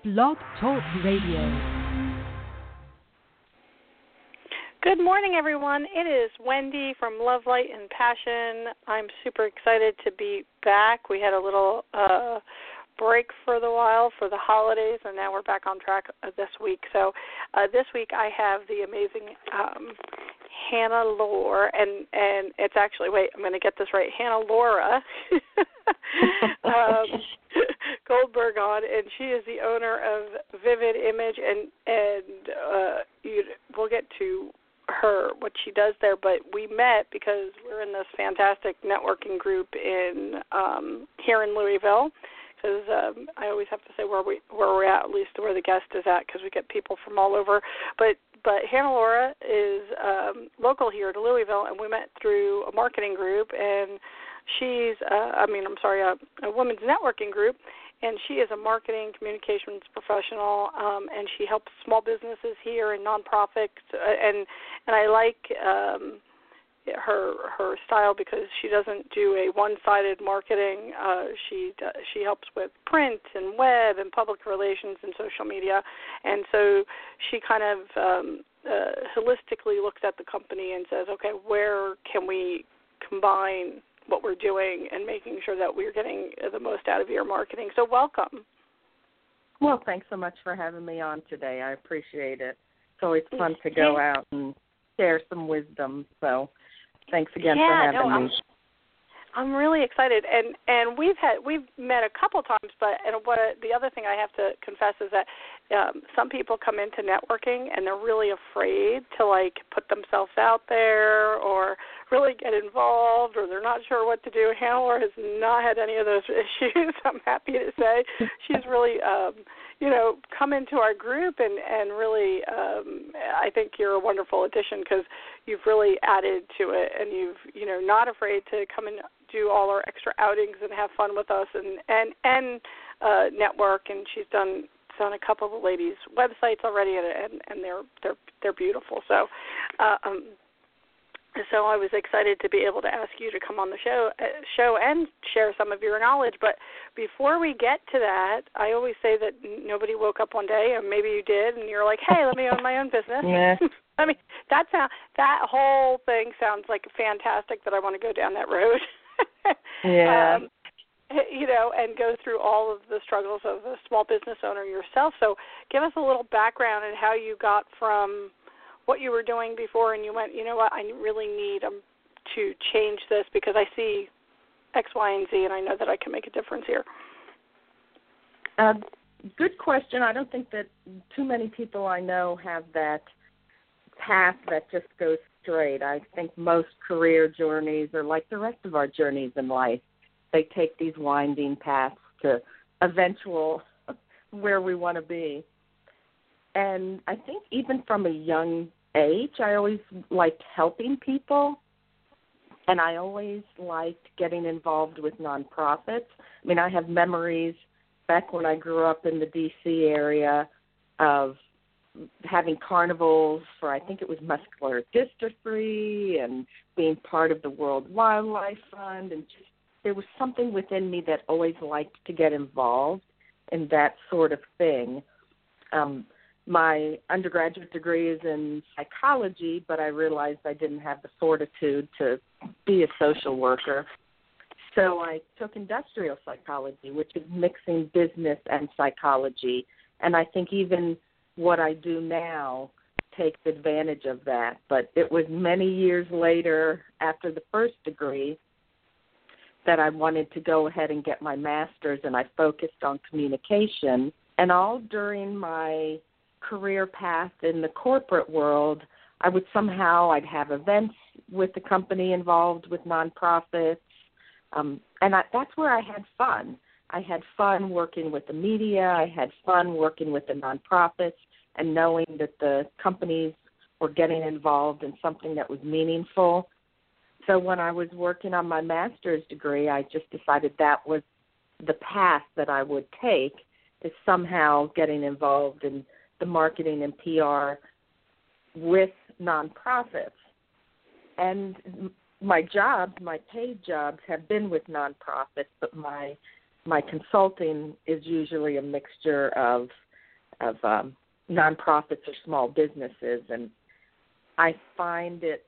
Blog Talk Radio. Good morning, everyone. It is Wendy from Love, Light, and Passion. I'm super excited to be back. We had a little break for the while for the holidays, and now we're back on track this week. So this week I have the amazing Hannah Lore, and it's actually, wait, I'm going to get this right, Hannah Laura Goldberg on, and she is the owner of Vivid Image, and we'll get to her, what she does there, but we met because we're in this fantastic networking group in here in Louisville, because I always have to say where we're at least where the guest is at, because we get people from all over, but Hannah Laura is local here to Louisville, and we met through a marketing group, and she's a women's networking group, and she is a marketing communications professional, and she helps small businesses here and nonprofits, and I like her style because she doesn't do a one-sided marketing. She helps with print and web and public relations and social media, and so she kind of holistically looks at the company and says, okay, where can we combine what we're doing and making sure that we're getting the most out of your marketing. So welcome. Well, thanks so much for having me on today. I appreciate it. It's always fun to go out and share some wisdom. So thanks again for having me. I'm really excited, and we've met a couple times, but the other thing I have to confess is that some people come into networking and they're really afraid to put themselves out there or really get involved, or they're not sure what to do. Hannah has not had any of those issues. I'm happy to say she's really come into our group and really I think you're a wonderful addition because you've really added to it, and you've not afraid to come and do all our extra outings and have fun with us and network. And she's done a couple of the ladies' websites already, and they're beautiful. So I was excited to be able to ask you to come on the show and share some of your knowledge. But before we get to that, I always say that nobody woke up one day, and maybe you did, and you're like, hey, let me own my own business. Yeah. I mean, that whole thing sounds like fantastic that I want to go down that road. Yeah. And go through all of the struggles of a small business owner yourself. So give us a little background on how you got from what you were doing before and you went, you know what, I really need to change this because I see X, Y, and Z, and I know that I can make a difference here. Good question. I don't think that too many people I know have that path that just goes straight. I think most career journeys are like the rest of our journeys in life. They take these winding paths to eventual where we want to be. And I think even from a young age, I always liked helping people, and I always liked getting involved with nonprofits. I mean, I have memories back when I grew up in the D.C. area of having carnivals for, I think it was muscular dystrophy, and being part of the World Wildlife Fund, and just there was something within me that always liked to get involved in that sort of thing. My undergraduate degree is in psychology, but I realized I didn't have the fortitude to be a social worker. So I took industrial psychology, which is mixing business and psychology. And I think even what I do now takes advantage of that. But it was many years later, after the first degree, that I wanted to go ahead and get my master's, and I focused on communication. And all during my career path in the corporate world, I'd have events with the company involved with nonprofits, and that's where I had fun. I had fun working with the media. I had fun working with the nonprofits and knowing that the companies were getting involved in something that was meaningful. So when I was working on my master's degree, I just decided that was the path that I would take, is somehow getting involved in the marketing and PR with nonprofits. And my paid jobs have been with nonprofits, but my consulting is usually a mixture of nonprofits or small businesses, and I find it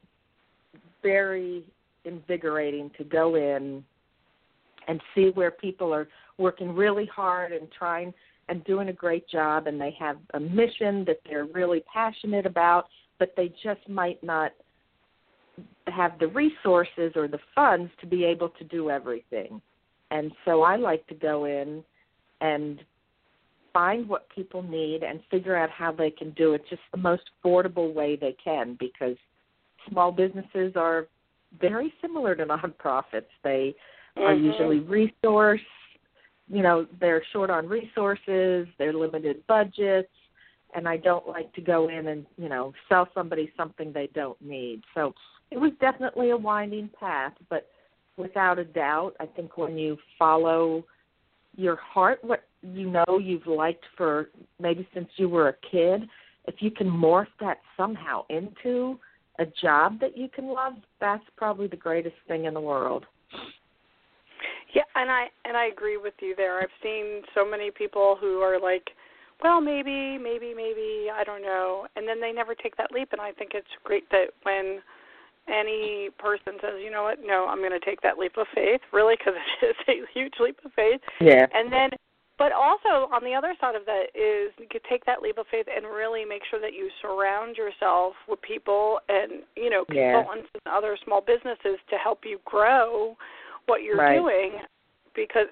very invigorating to go in and see where people are working really hard and trying and doing a great job, and they have a mission that they're really passionate about, but they just might not have the resources or the funds to be able to do everything. And so I like to go in and find what people need and figure out how they can do it just the most affordable way they can, because small businesses are very similar to nonprofits. They are usually resource, they're short on resources, they're limited budgets, and I don't like to go in and, sell somebody something they don't need. So it was definitely a winding path, but without a doubt, I think when you follow your heart, what you've liked for maybe since you were a kid, if you can morph that somehow into a job that you can love, that's probably the greatest thing in the world. Yeah, and I agree with you there. I've seen so many people who are like, well, maybe, I don't know, and then they never take that leap, and I think it's great that when any person says, you know what, no, I'm going to take that leap of faith, really, because it is a huge leap of faith. Yeah. And then, but also on the other side of that is you could take that leap of faith and really make sure that you surround yourself with people and, consultants and other small businesses to help you grow what you're doing, because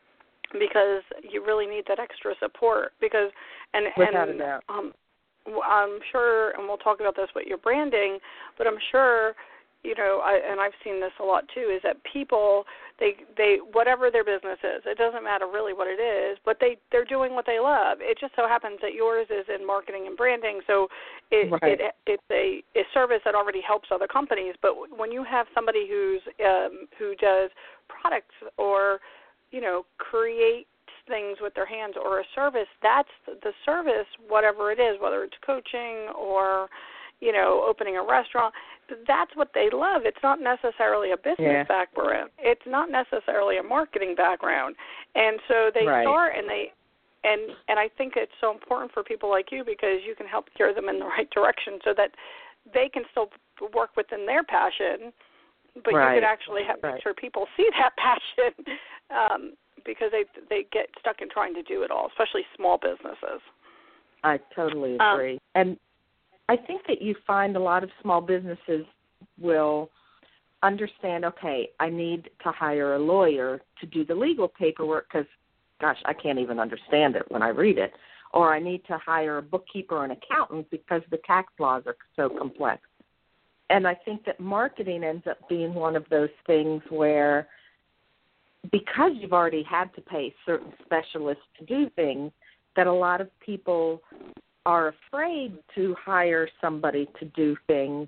you really need that extra support. Because without a doubt. I'm sure, and we'll talk about this with your branding, but I'm sure, and I've seen this a lot too, is that people, they whatever their business is, it doesn't matter really what it is, but they're doing what they love. It just so happens that yours is in marketing and branding, so it's a service that already helps other companies. But when you have somebody who does products or, create things with their hands or a service, that's the service, whatever it is, whether it's coaching or, opening a restaurant, that's what they love. It's not necessarily a business background. It's not necessarily a marketing background. And so they start and I think it's so important for people like you, because you can help steer them in the right direction so that they can still work within their passion, but you could actually make sure people see that passion, because they get stuck in trying to do it all, especially small businesses. I totally agree. And I think that you find a lot of small businesses will understand, okay, I need to hire a lawyer to do the legal paperwork because, gosh, I can't even understand it when I read it. Or I need to hire a bookkeeper or an accountant because the tax laws are so complex. And I think that marketing ends up being one of those things where, because you've already had to pay certain specialists to do things, that a lot of people are afraid to hire somebody to do things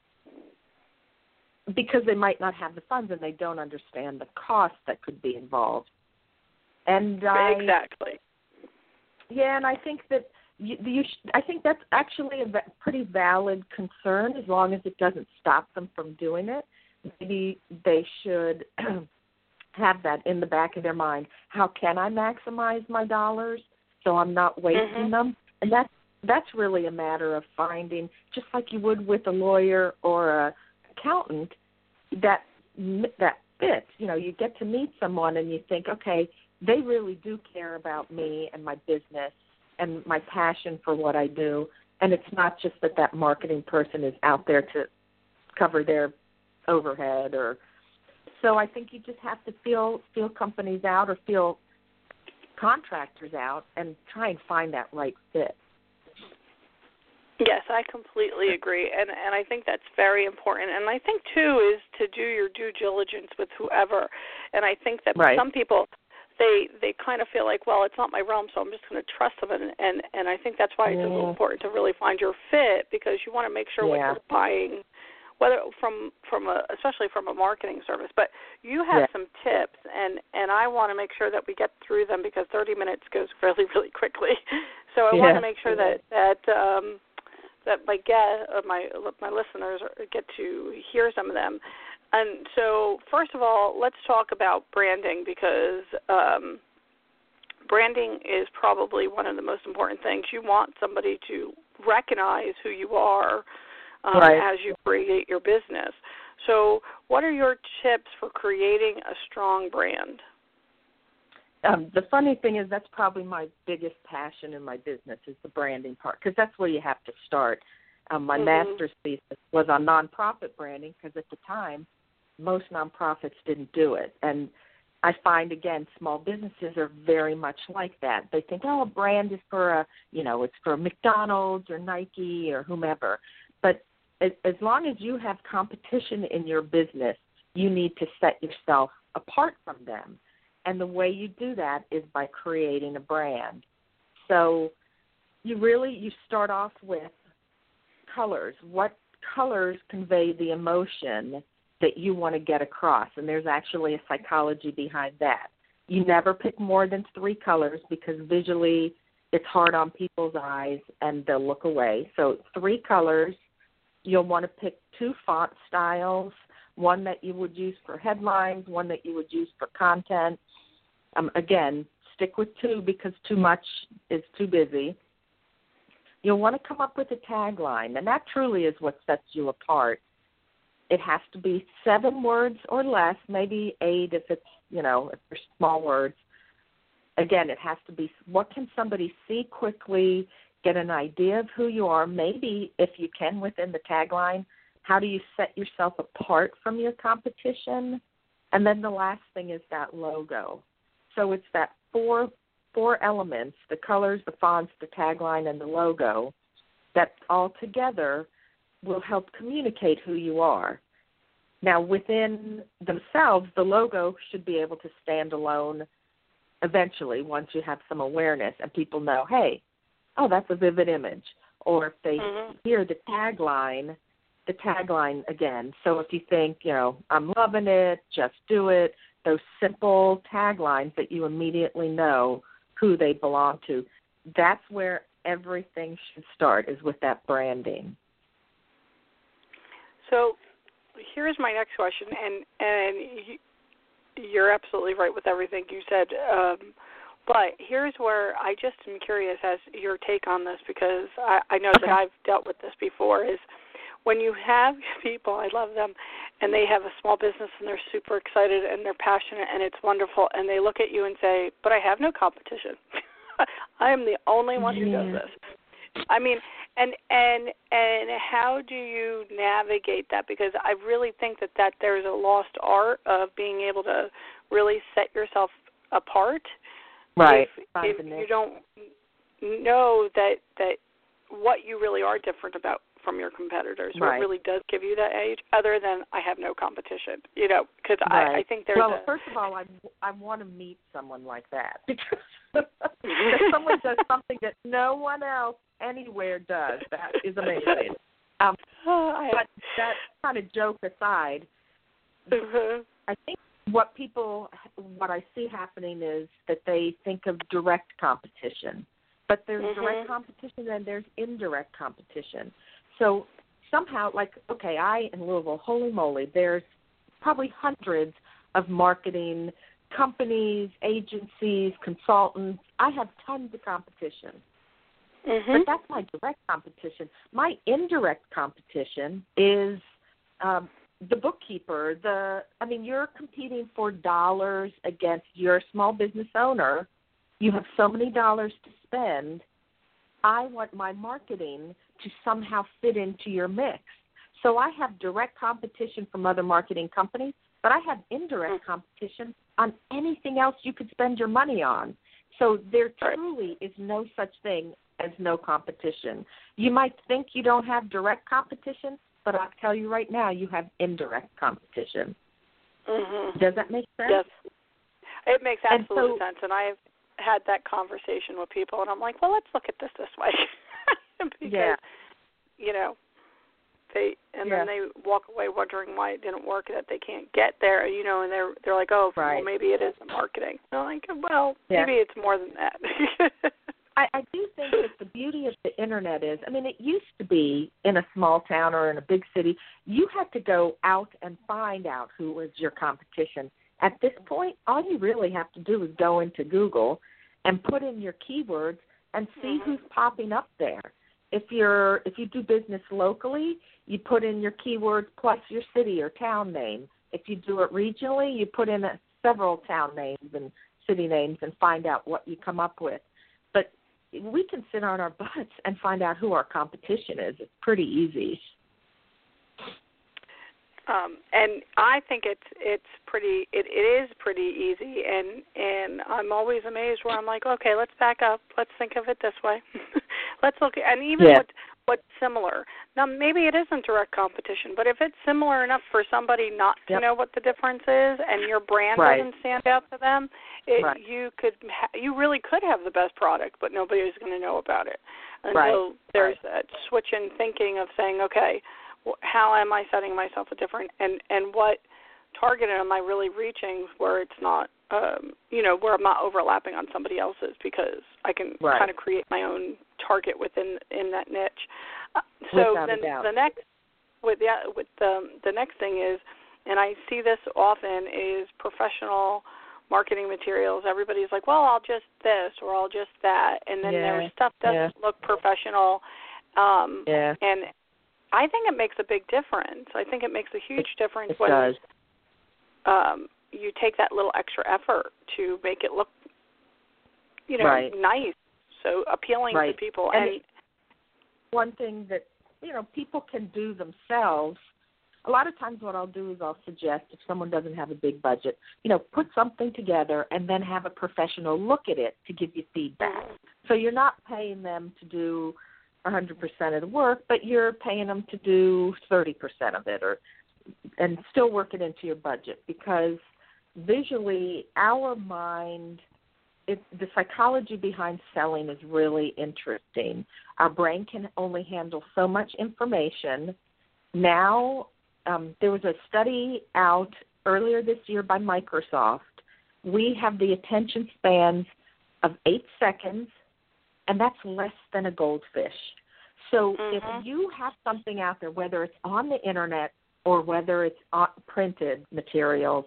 because they might not have the funds and they don't understand the cost that could be involved. And exactly. Yeah, and I think that I think that's actually a pretty valid concern, as long as it doesn't stop them from doing it. Maybe they should have that in the back of their mind. How can I maximize my dollars so I'm not wasting them? And that's really a matter of finding, just like you would with a lawyer or a accountant, that fits. You get to meet someone and you think, okay, they really do care about me and my business and my passion for what I do, and it's not just that marketing person is out there to cover their overhead. Or so I think you just have to feel companies out or feel contractors out and try and find that right fit. Yes, I completely agree, and I think that's very important. And I think, too, is to do your due diligence with whoever. And I think that some people, they kind of feel like, well, it's not my realm, so I'm just going to trust them. And I think that's why it's so important to really find your fit, because you want to make sure what you're buying, whether especially from a marketing service. But you have some tips, and I want to make sure that we get through them, because 30 minutes goes really, really quickly. So I want to make sure that my listeners get to hear some of them. And so, first of all, let's talk about branding, because branding is probably one of the most important things. You want somebody to recognize who you are as you create your business. So what are your tips for creating a strong brand? The funny thing is that's probably my biggest passion in my business is the branding part, because that's where you have to start. My master's thesis was on nonprofit branding, because at the time, most nonprofits didn't do it. And I find, again, small businesses are very much like that. They think, a brand is for it's for McDonald's or Nike or whomever. But as long as you have competition in your business, you need to set yourself apart from them. And the way you do that is by creating a brand. So you start off with colors. What colors convey the emotion that you want to get across? And there's actually a psychology behind that. You never pick more than 3 colors because visually it's hard on people's eyes and they'll look away. So 3 colors. You'll want to pick 2 font styles, one that you would use for headlines, one that you would use for content. Again, stick with 2 because too much is too busy. You'll want to come up with a tagline, and that truly is what sets you apart. It has to be 7 words or less, maybe 8 if it's, if they're small words. Again, it has to be, what can somebody see quickly, get an idea of who you are, maybe if you can within the tagline, how do you set yourself apart from your competition? And then the last thing is that logo. So it's that four elements, the colors, the fonts, the tagline, and the logo, that all together will help communicate who you are. Now, within themselves, the logo should be able to stand alone eventually once you have some awareness and people know, hey, that's a vivid image. Or if they hear the tagline again. So if you think, I'm loving it, just do it, those simple taglines that you immediately know who they belong to, that's where everything should start, is with that branding. So here's my next question, and you're absolutely right with everything you said, but here's where I just am curious as your take on this, because I know that I've dealt with this before, is when you have people, I love them, and they have a small business and they're super excited and they're passionate and it's wonderful, and they look at you and say, but I have no competition. I am the only one who does this. I mean, and how do you navigate that? Because I really think that there's a lost art of being able to really set yourself apart. Right. If you don't know that what you really are different about from your competitors, what really does give you that edge, other than I have no competition, because I think there's first of all, I want to meet someone like that, because if someone does something that no one else anywhere does, that is amazing. But that kind of joke aside, I think what I see happening is that they think of direct competition. But there's direct competition and there's indirect competition. So somehow, I in Louisville, holy moly, there's probably hundreds of marketing companies, agencies, consultants. I have tons of competition. But that's my direct competition. My indirect competition is the bookkeeper. You're competing for dollars against your small business owner. You have so many dollars to spend. I want my marketing to somehow fit into your mix. So I have direct competition from other marketing companies, but I have indirect competition on anything else you could spend your money on. So there truly is no such thing as no competition. You might think you don't have direct competition, but I'll tell you right now, you have indirect competition. Does that make sense? Yes. It makes absolute sense, and I've had that conversation with people, and I'm like, well, let's look at this way. Because, then they walk away wondering why it didn't work, that they can't get there, and they're like, well, maybe it is the marketing. And I'm like, well, maybe it's more than that. I do think that the beauty of the Internet is, it used to be in a small town or in a big city, you had to go out and find out who was your competition. At this point, all you really have to do is go into Google and put in your keywords and see who's popping up there. If you do business locally, you put in your keywords plus your city or town name. If you do it regionally, you put in several town names and city names and find out what you come up with. But we can sit on our butts and find out who our competition is. It's pretty easy. And I think it is pretty easy, and I'm always amazed where I'm like, okay, let's back up. Let's think of it this way. Let's look at, and even what's similar. Now, maybe it isn't direct competition, but if it's similar enough for somebody not to know what the difference is, and your brand doesn't stand out to them, you really could have the best product, but nobody's going to know about it until there's that switch in thinking of saying, okay, how am I setting myself a different, and what target am I really reaching where it's not, where I'm not overlapping on somebody else's, because I can kind of create my own target in that niche. So then the next thing is, and I see this often, is professional marketing materials. Everybody's like, well, I'll just this or I'll just that, and then their stuff doesn't look professional. And I think it makes a big difference. I think it makes a huge difference when you take that little extra effort to make it look, nice, so appealing to people. And one thing that, people can do themselves, a lot of times what I'll do is I'll suggest, if someone doesn't have a big budget, put something together and then have a professional look at it to give you feedback. So you're not paying them to do 100% of the work, but you're paying them to do 30% of it, and still work it into your budget, because visually our mind, the psychology behind selling is really interesting. Our brain can only handle so much information. Now, there was a study out earlier this year by Microsoft. We have the attention spans of 8 seconds, and that's less than a goldfish. So if you have something out there, whether it's on the Internet or whether it's on printed materials,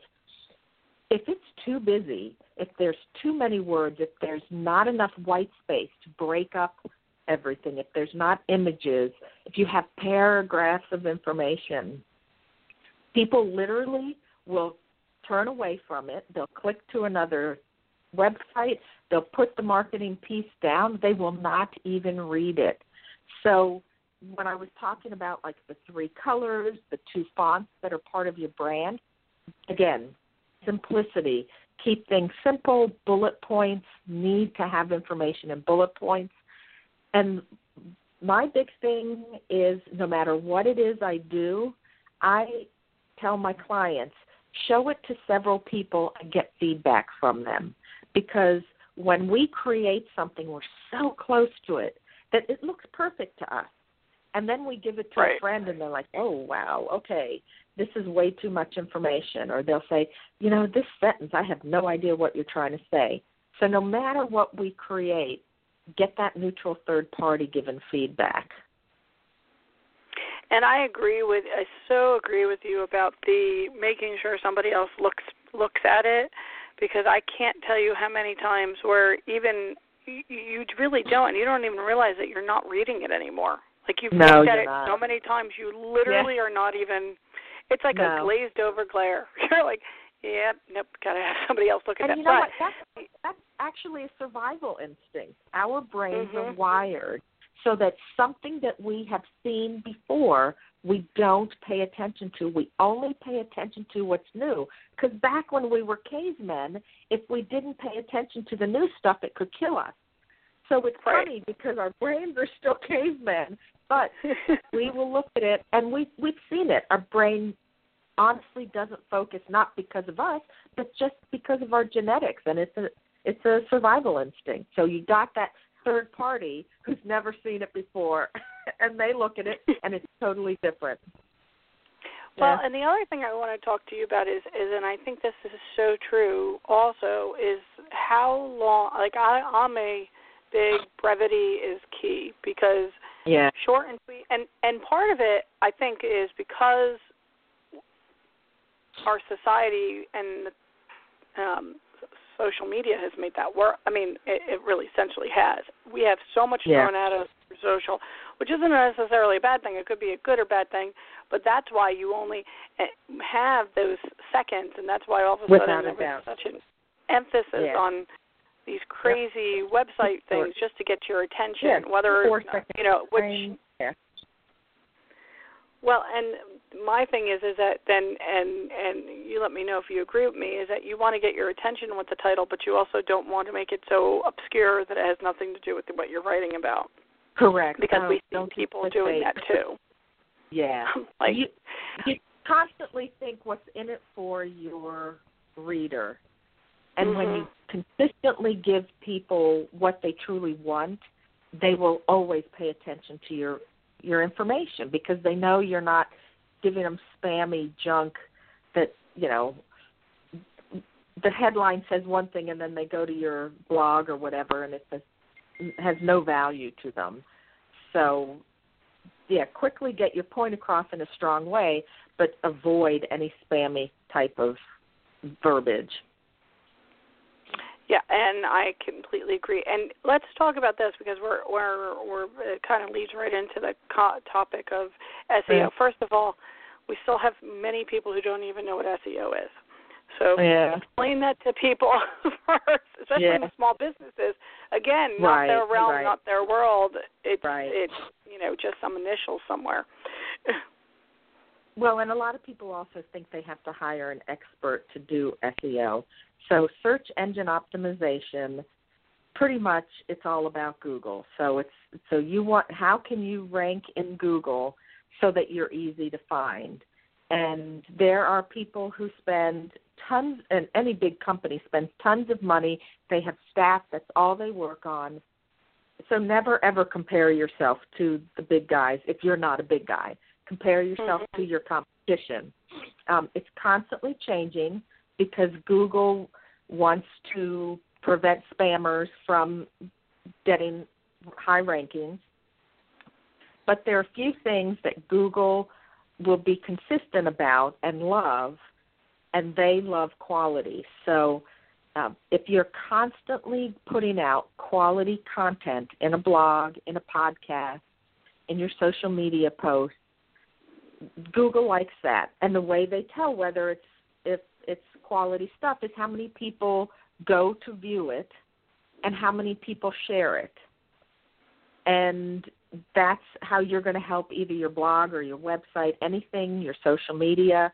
if it's too busy, if there's too many words, if there's not enough white space to break up everything, if there's not images, if you have paragraphs of information, people literally will turn away from it. They'll click to another website. They'll put the marketing piece down. They will not even read it. So when I was talking about like the 3 colors, the 2 fonts that are part of your brand, again, simplicity. Keep things simple. Bullet points, need to have information in bullet points. And my big thing is, no matter what it is I do, I tell my clients, show it to several people and get feedback from them. Because when we create something, we're so close to it that it looks perfect to us. And then we give it to a friend, and they're like, oh, wow, okay, this is way too much information. Or they'll say, this sentence, I have no idea what you're trying to say. So no matter what we create, get that neutral third party given feedback. And I so agree with you about the making sure somebody else looks at it, because I can't tell you how many times where even you really don't, and you don't even realize that you're not reading it anymore. Like you've looked at it so many times, you literally are not even. It's like a glazed over glare. You're like, nope, gotta have somebody else look at that. And you know what? That's actually a survival instinct. Our brains are wired so that something that we have seen before, we don't pay attention to. We only pay attention to what's new. Because back when we were cavemen, if we didn't pay attention to the new stuff, it could kill us. So it's funny because our brains are still cavemen, but we will look at it, and we've seen it. Our brain honestly doesn't focus, not because of us, but just because of our genetics, and it's a survival instinct. So you got that third party who's never seen it before, and they look at it, and it's totally different. Well, and the other thing I want to talk to you about is, and I think this is so true also, is how long, like I'm a big brevity is key, because short and sweet, and part of it I think is because our society and social media has made that work. I mean, it really essentially has. We have so much thrown at us through social, which isn't necessarily a bad thing. It could be a good or bad thing, but that's why you only have those seconds, and that's why all of a sudden there was such an emphasis on these crazy website things just to get your attention, whether which. Well, and my thing is that then, and you let me know if you agree with me, is that you want to get your attention with the title, but you also don't want to make it so obscure that it has nothing to do with what you're writing about. Correct. Because we see people doing that too. Yeah. Like you constantly think what's in it for your reader. And when you consistently give people what they truly want, they will always pay attention to your information because they know you're not giving them spammy junk that, the headline says one thing and then they go to your blog or whatever and it has no value to them. So, quickly get your point across in a strong way, but avoid any spammy type of verbiage. Yeah, and I completely agree. And let's talk about this because we're it kind of leads right into the topic of SEO. First of all, we still have many people who don't even know what SEO is. So explain that to people first, especially in the small businesses. Again, not their realm, not their world. It's just some initials somewhere. Well, and a lot of people also think they have to hire an expert to do SEO. So search engine optimization, pretty much it's all about Google. So how can you rank in Google so that you're easy to find? And there are people who spend tons, and any big company spends tons of money. They have staff, that's all they work on. So never, ever compare yourself to the big guys if you're not a big guy. Compare yourself to your competition. It's constantly changing because Google wants to prevent spammers from getting high rankings. But there are a few things that Google will be consistent about and love, and they love quality. So if you're constantly putting out quality content in a blog, in a podcast, in your social media posts, Google likes that. And the way they tell whether it's quality stuff is how many people go to view it and how many people share it. And that's how you're going to help either your blog or your website, anything, your social media.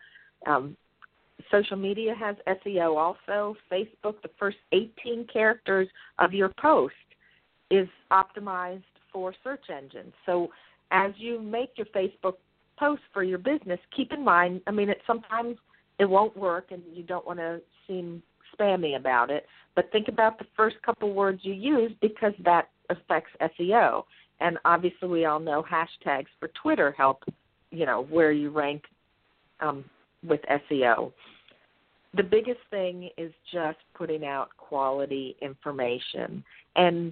Social media has SEO also. Facebook, the first 18 characters of your post is optimized for search engines. So as you make your Facebook post for your business, keep in mind, sometimes it won't work and you don't want to seem spammy about it, but think about the first couple words you use because that affects SEO. And obviously we all know hashtags for Twitter help, where you rank with SEO. The biggest thing is just putting out quality information. And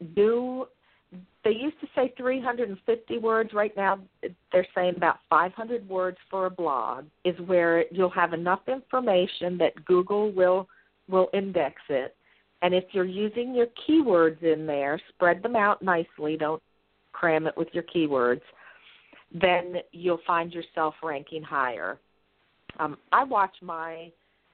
they used to say 350 words. Right now they're saying about 500 words for a blog is where you'll have enough information that Google will index it. And if you're using your keywords in there, spread them out nicely. Don't cram it with your keywords. Then you'll find yourself ranking higher. I watch my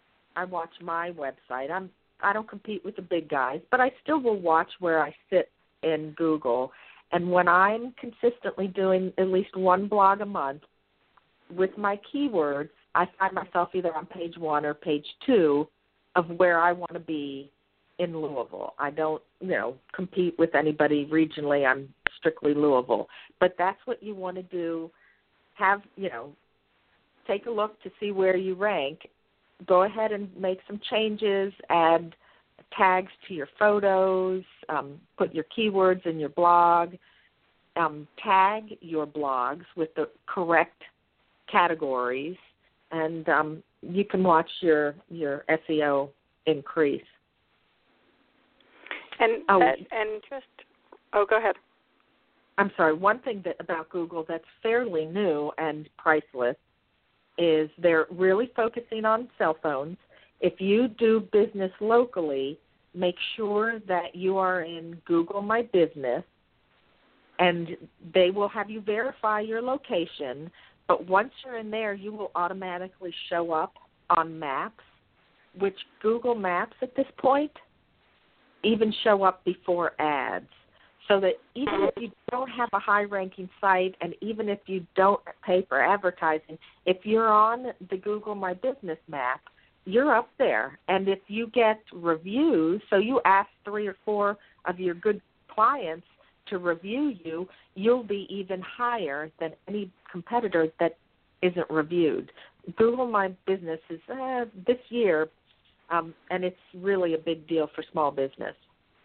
website. I don't compete with the big guys, but I still will watch where I sit in Google. And when I'm consistently doing at least one blog a month with my keywords, I find myself either on page 1 or page 2 of where I want to be in Louisville. I don't, compete with anybody regionally. I'm strictly Louisville. But that's what you want to do. Have, take a look to see where you rank. Go ahead and make some changes, add tags to your photos, put your keywords in your blog, tag your blogs with the correct categories, and you can watch your SEO increase. Go ahead. I'm sorry. One thing about Google that's fairly new and priceless is they're really focusing on cell phones, if you do business locally, make sure that you are in Google My Business, and they will have you verify your location. But once you're in there, you will automatically show up on maps, which Google Maps at this point even show up before ads. So that even if you don't have a high-ranking site, and even if you don't pay for advertising, if you're on the Google My Business map, you're up there. And if you get reviews, so you ask 3 or 4 of your good clients to review you, you'll be even higher than any competitor that isn't reviewed. Google My Business is this year, and it's really a big deal for small business.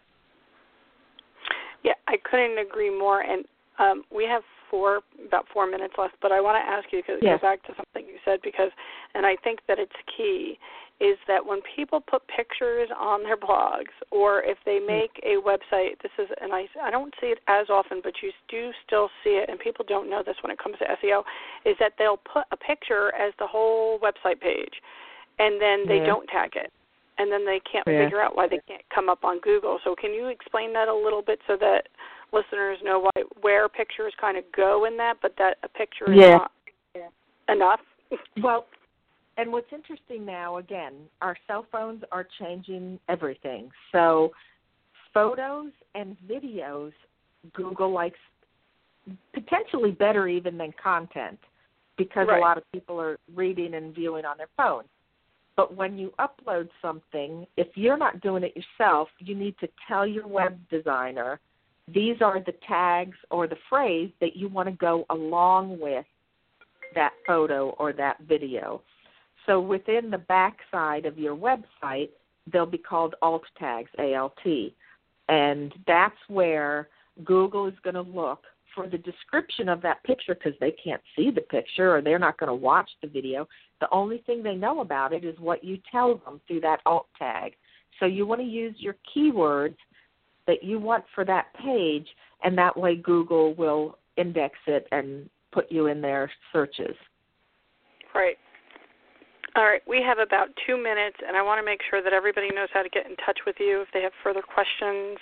Yeah, I couldn't agree more. And we have about 4 minutes left, but I want to ask you, because go back to something you said, and I think that it's key, is that when people put pictures on their blogs, or if they make a website, and I don't see it as often, but you do still see it, and people don't know this when it comes to SEO, is that they'll put a picture as the whole website page, and then they don't tag it. And then they can't figure out why they can't come up on Google. So can you explain that a little bit so that listeners know where pictures kind of go in that, but that a picture is not enough? Well, and what's interesting now, again, our cell phones are changing everything. So photos and videos, Google likes potentially better even than content, because a lot of people are reading and viewing on their phones. But when you upload something, if you're not doing it yourself, you need to tell your web designer, these are the tags or the phrase that you want to go along with that photo or that video. So within the backside of your website, they'll be called alt tags, ALT. And that's where Google is going to look for the description of that picture, because they can't see the picture or they're not going to watch the video. The only thing they know about it is what you tell them through that alt tag. So you want to use your keywords that you want for that page, and that way Google will index it and put you in their searches. Right. All right, we have about 2 minutes, and I want to make sure that everybody knows how to get in touch with you if they have further questions.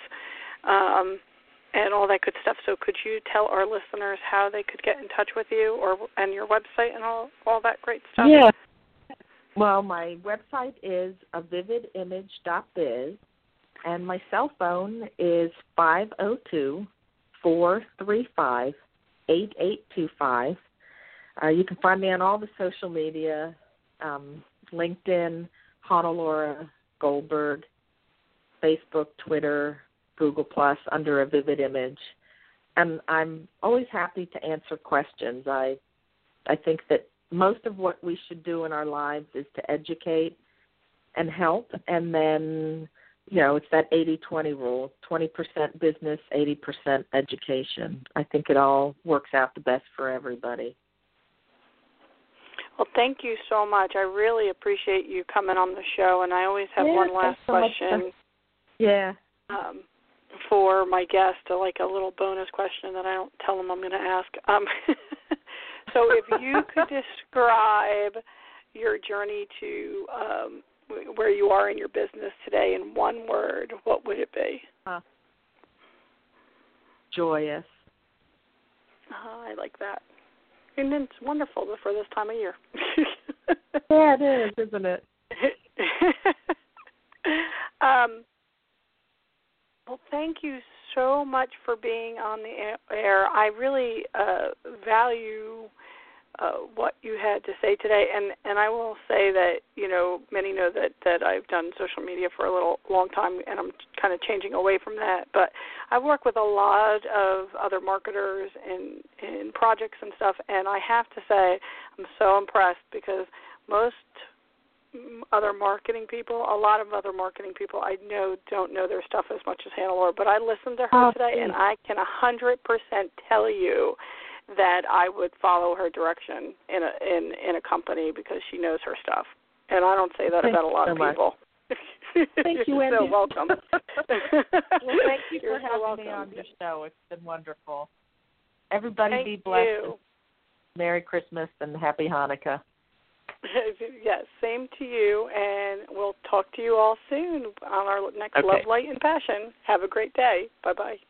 And all that good stuff. So could you tell our listeners how they could get in touch with you, and your website and all that great stuff? Yeah. Well, my website is avividimage.biz, and my cell phone is 502-435-8825. You can find me on all the social media, LinkedIn, Hannelore Goldberg, Facebook, Twitter, Google+, under a Vivid Image. And I'm always happy to answer questions. I think that most of what we should do in our lives is to educate and help. And then, it's that 80-20 rule, 20% business, 80% education. I think it all works out the best for everybody. Well, thank you so much. I really appreciate you coming on the show. And I always have one last question. For my guest, like a little bonus question that I don't tell them I'm going to ask. So if you could describe your journey to where you are in your business today in one word, what would it be? Joyous. I like that. And it's wonderful for this time of year. Yeah, it is, isn't it? Well, thank you so much for being on the air. I really value what you had to say today, and I will say that, many know that I've done social media for a long time, and I'm kind of changing away from that. But I work with a lot of other marketers in projects and stuff, and I have to say I'm so impressed, because a lot of other marketing people I know don't know their stuff as much as Hannelore, but I listened to her today, and I can 100% tell you that I would follow her direction in a company, because she knows her stuff. And I don't say that about a lot of people. Thank you, Wendy. You're so welcome. Well, thank you for having me on your show. It's been wonderful. Everybody be blessed. You. Merry Christmas and Happy Hanukkah. Yes, same to you, and we'll talk to you all soon on our next Okay. Love, Light, and Passion. Have a great day. Bye-bye.